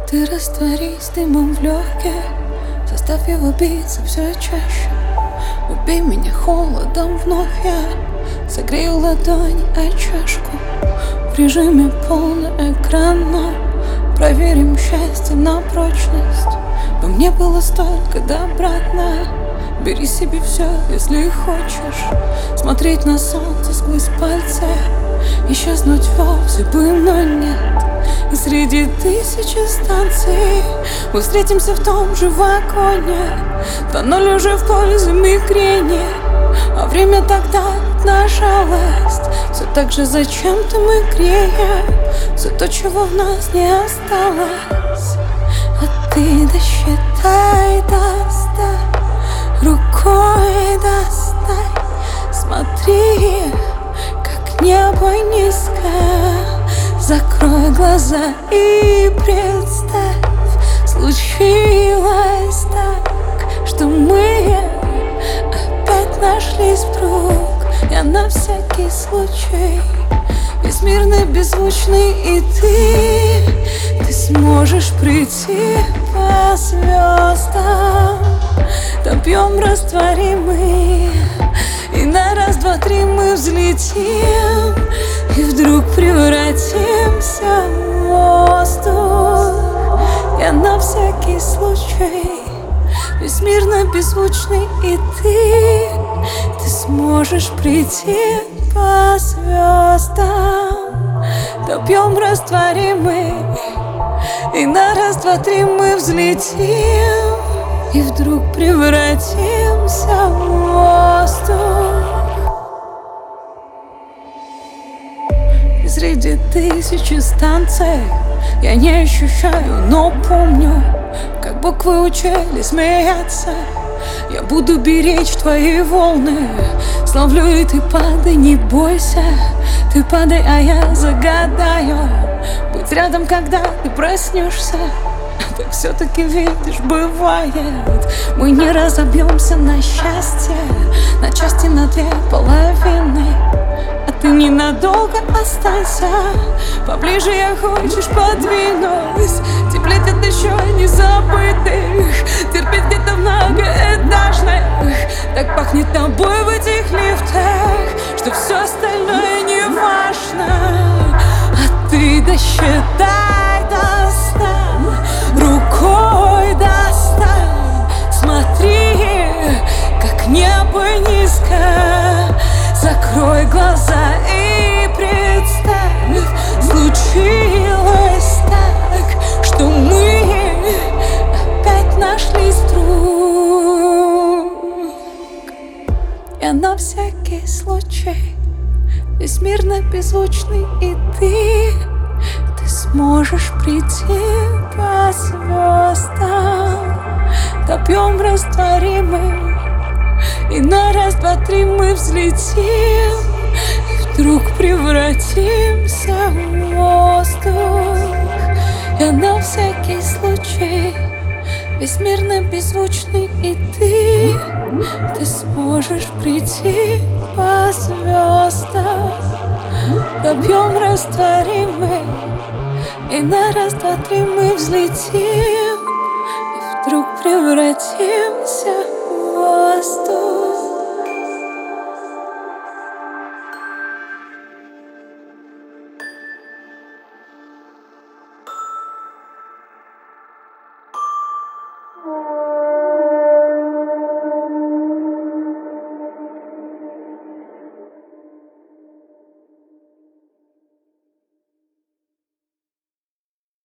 Ты растворись дымом в легких, заставь его биться все чаще. Убей меня холодом вновь, я согрею ладонь о чашку. В режиме полный экран, но проверим счастье на прочность. Во мне было столько добротно. Бери себе все, если хочешь. Смотреть на солнце сквозь пальцы, исчезнуть вовсе бы, но нет. И среди тысячи станций мы встретимся в том же вагоне. 2:0 уже в пользу мигрени, а время тогда на жалость. Все так же зачем-то мы греем все то, чего в нас не осталось. А ты досчитай до 100, рукой достай. Смотри, как небо низкое. Закрой глаза и представь, случилось так, что мы опять нашлись вдруг. Я на всякий случай безмерно беззвучный, и ты сможешь прийти по звездам. Топьем растворимый, и на раз, два, три мы взлетим, и вдруг превратимся в воздух. Я на всякий случай безмерно беззвучный, и ты сможешь прийти по звездам. Топьем растворимый, и на раз, два, три мы взлетим, и вдруг превратимся в воздух. Среди тысячи станций я не ощущаю, но помню, как буквы учили смеяться. Я буду беречь твои волны, словлю, и ты падай, не бойся. Ты падай, а я загадаю быть рядом, когда ты проснешься. Так все-таки, видишь, бывает, мы не разобьемся на счастье, на части, на две половины. А ты ненадолго останься, поближе я, хочешь, подвинусь. Теплеть от еще не забытых, терпеть где-то в многоэтажных. Так пахнет тобой в этих лифтах, что все остальное не важно. А ты досчитай до 100, рукой достань. Смотри, как небо низко. Закрой глаза и представь, случилось так, что мы опять нашлись вдруг. Я на всякий случай безмерно беззвучный, и ты сможешь прийти по звездам. Топьем растворимый, и на раз, два, три мы взлетим, и вдруг превратимся в воздух. Я на всякий случай безмерно беззвучный, и ты сможешь прийти по звездам. Топьем растворимый, и на раз, два, три мы взлетим, и вдруг превратимся в воздух.